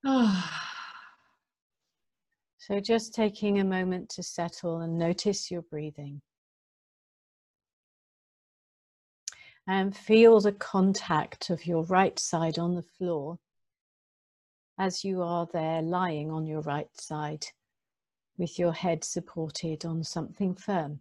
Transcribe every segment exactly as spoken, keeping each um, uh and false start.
So just taking a moment to settle and notice your breathing. And feel the contact of your right side on the floor as you are there lying on your right side with your head supported on something firm.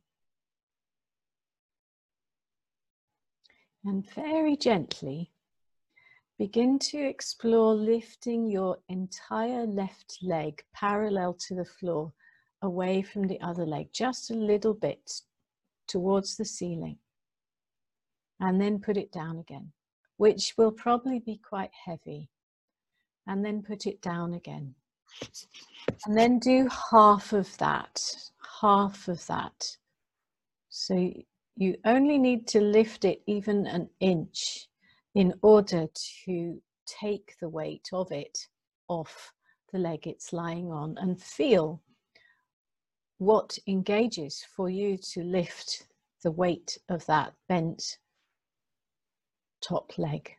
And very gently begin to explore lifting your entire left leg parallel to the floor, away from the other leg, just a little bit towards the ceiling. And then put it down again, which will probably be quite heavy. And then put it down again. And then do half of that, half of that. So you only need to lift it even an inch in order to take the weight of it off the leg it's lying on, and feel what engages for you to lift the weight of that bent top leg.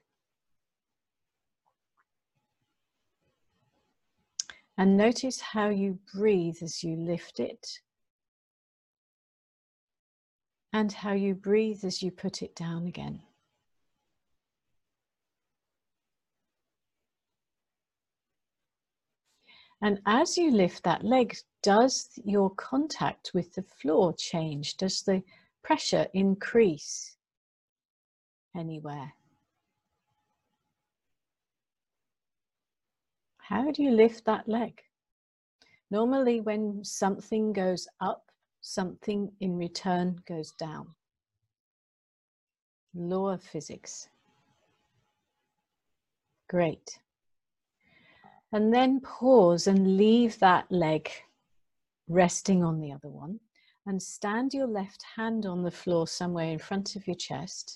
And notice how you breathe as you lift it, and how you breathe as you put it down again. And as you lift that leg, does your contact with the floor change? Does the pressure increase anywhere? How do you lift that leg? Normally, when something goes up, something in return goes down. Law of physics. Great. And then pause and leave that leg resting on the other one, and stand your left hand on the floor somewhere in front of your chest.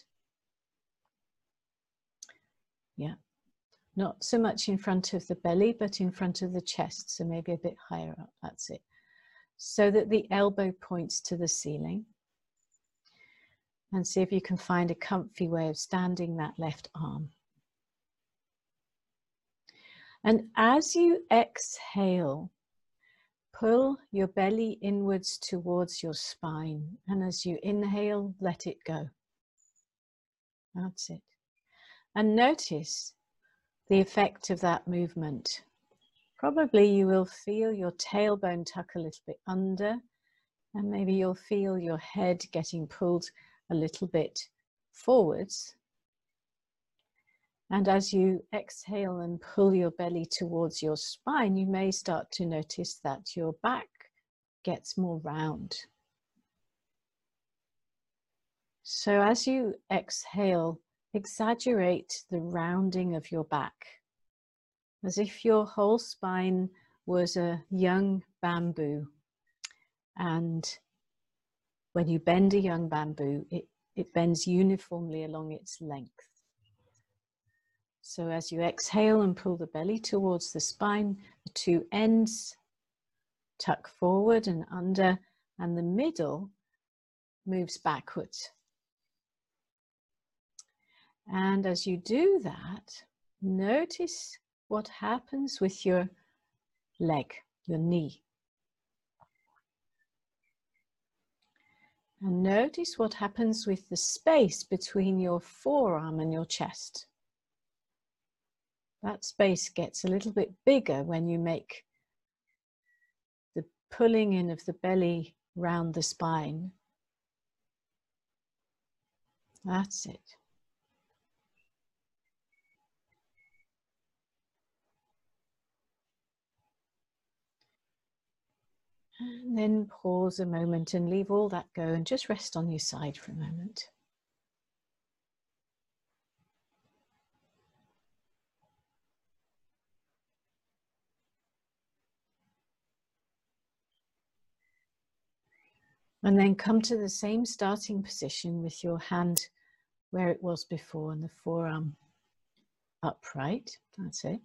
Yeah, not so much in front of the belly, but in front of the chest, so maybe a bit higher up, that's it. So that the elbow points to the ceiling. And see if you can find a comfy way of standing that left arm. And as you exhale, pull your belly inwards towards your spine. And as you inhale, let it go. That's it. And notice the effect of that movement. Probably you will feel your tailbone tuck a little bit under, and maybe you'll feel your head getting pulled a little bit forwards. And as you exhale and pull your belly towards your spine, you may start to notice that your back gets more round. So as you exhale, exaggerate the rounding of your back, as if your whole spine was a young bamboo. And when you bend a young bamboo, it, it bends uniformly along its length. So as you exhale and pull the belly towards the spine, the two ends tuck forward and under, and the middle moves backwards. And as you do that, notice what happens with your leg, your knee. And notice what happens with the space between your forearm and your chest. That space gets a little bit bigger when you make the pulling in of the belly round the spine. That's it. And then pause a moment and leave all that go and just rest on your side for a moment. And then come to the same starting position with your hand where it was before and the forearm upright. That's it.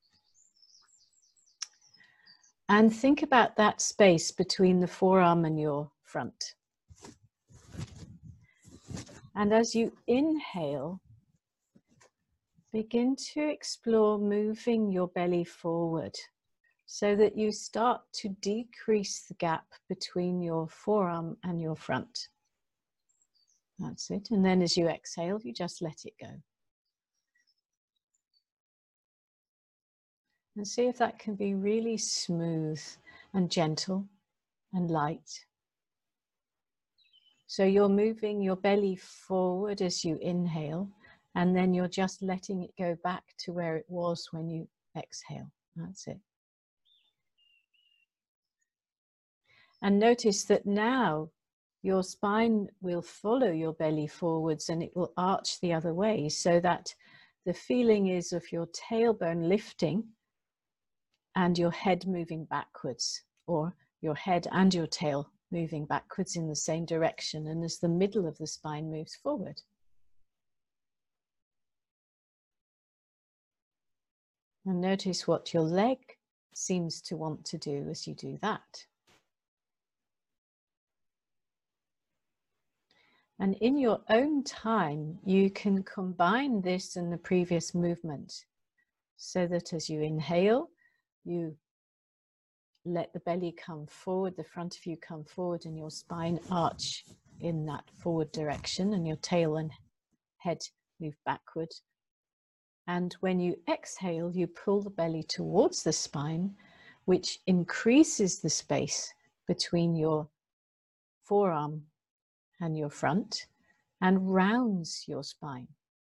And think about that space between the forearm and your front. And as you inhale, begin to explore moving your belly forward so that you start to decrease the gap between your forearm and your front. That's it. And then as you exhale, you just let it go. And see if that can be really smooth and gentle and light. So you're moving your belly forward as you inhale, and then you're just letting it go back to where it was when you exhale. That's it. And notice that now your spine will follow your belly forwards and it will arch the other way, so that the feeling is of your tailbone lifting and your head moving backwards, or your head and your tail moving backwards in the same direction, and as the middle of the spine moves forward. And notice what your leg seems to want to do as you do that. And in your own time, you can combine this and the previous movement, so that as you inhale, you let the belly come forward, the front of you come forward, and your spine arch in that forward direction, and your tail and head move backward. And when you exhale, you pull the belly towards the spine, which increases the space between your forearm and your front and rounds your spine.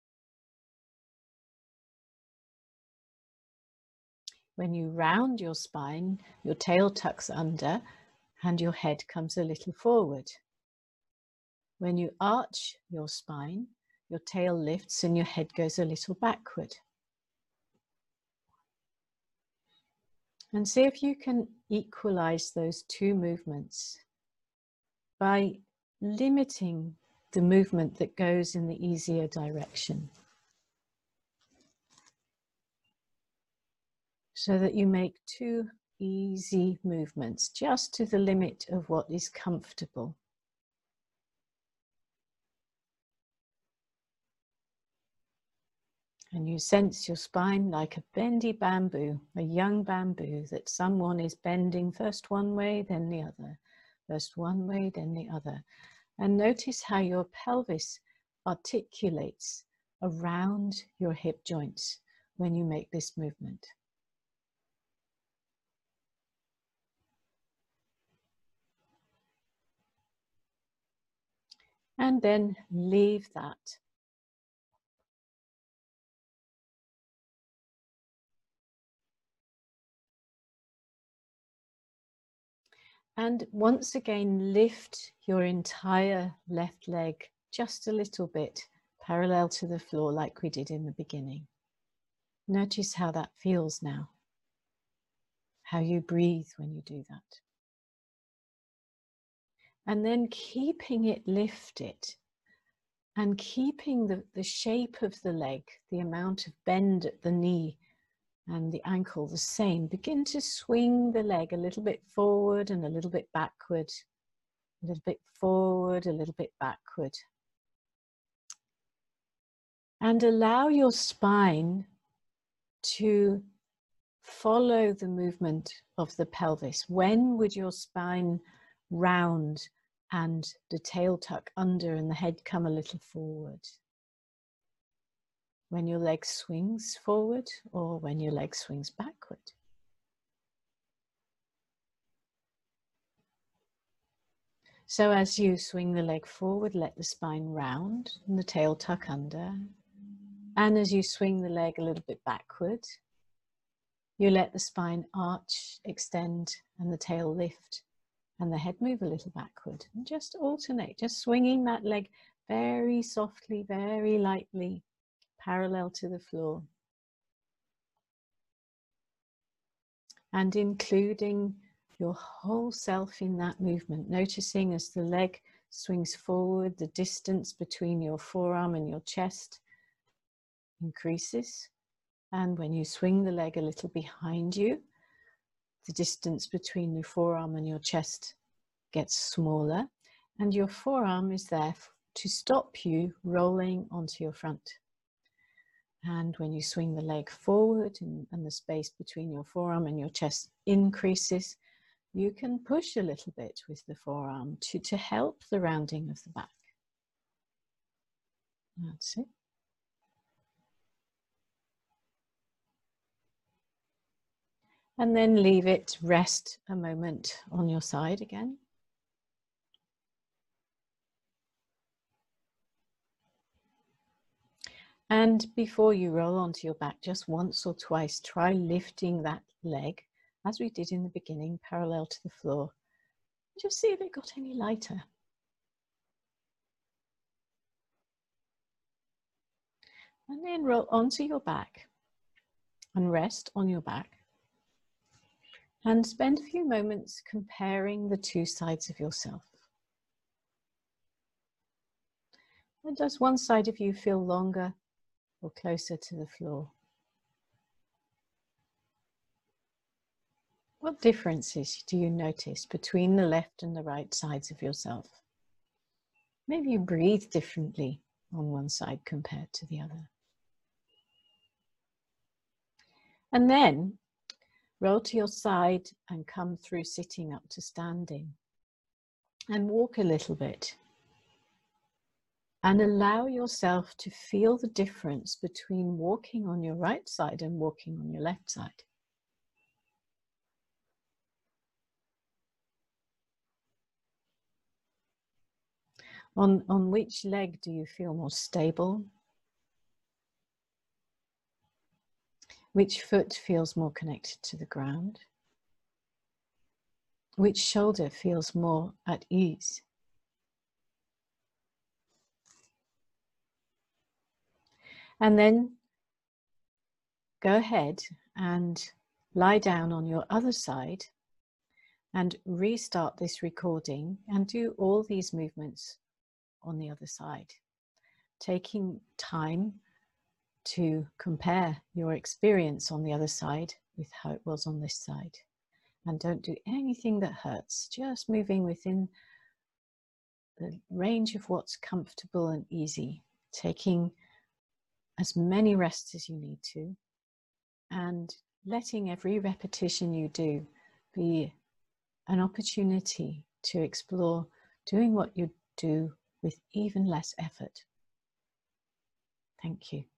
When you round your spine, your tail tucks under and your head comes a little forward. When you arch your spine, your tail lifts and your head goes a little backward. And see if you can equalize those two movements by limiting the movement that goes in the easier direction, so that you make two easy movements just to the limit of what is comfortable. And you sense your spine like a bendy bamboo, a young bamboo that someone is bending first one way, then the other, first one way, then the other. And notice how your pelvis articulates around your hip joints when you make this movement. And then leave that. And once again, lift your entire left leg just a little bit, parallel to the floor like we did in the beginning. Notice how that feels now, how you breathe when you do that. And then keeping it lifted and keeping the, the shape of the leg, the amount of bend at the knee and the ankle the same. Begin to swing the leg a little bit forward and a little bit backward, a little bit forward, a little bit backward. And allow your spine to follow the movement of the pelvis. When would your spine round and the tail tuck under and the head come a little forward? When your leg swings forward or when your leg swings backward. So as you swing the leg forward, let the spine round and the tail tuck under. And as you swing the leg a little bit backward, you let the spine arch, extend, and the tail lift, and the head move a little backward. And just alternate, just swinging that leg very softly, very lightly, parallel to the floor. And including your whole self in that movement, noticing as the leg swings forward, the distance between your forearm and your chest increases. And when you swing the leg a little behind you, the distance between your forearm and your chest gets smaller, and your forearm is there to stop you rolling onto your front. And when you swing the leg forward and, and the space between your forearm and your chest increases, you can push a little bit with the forearm to, to help the rounding of the back. That's it. And then leave it rest a moment on your side again. And before you roll onto your back, just once or twice, try lifting that leg, as we did in the beginning, parallel to the floor. Just see if it got any lighter. And then roll onto your back and rest on your back. And spend a few moments comparing the two sides of yourself. And does one side of you feel longer or closer to the floor? What differences do you notice between the left and the right sides of yourself? Maybe you breathe differently on one side compared to the other. And then roll to your side and come through sitting up to standing. And walk a little bit. And allow yourself to feel the difference between walking on your right side and walking on your left side. On, on which leg do you feel more stable? Which foot feels more connected to the ground? Which shoulder feels more at ease? And then go ahead and lie down on your other side and restart this recording and do all these movements on the other side, taking time to compare your experience on the other side with how it was on this side. And don't do anything that hurts, just moving within the range of what's comfortable and easy, taking as many rests as you need to, and letting every repetition you do be an opportunity to explore doing what you do with even less effort. Thank you.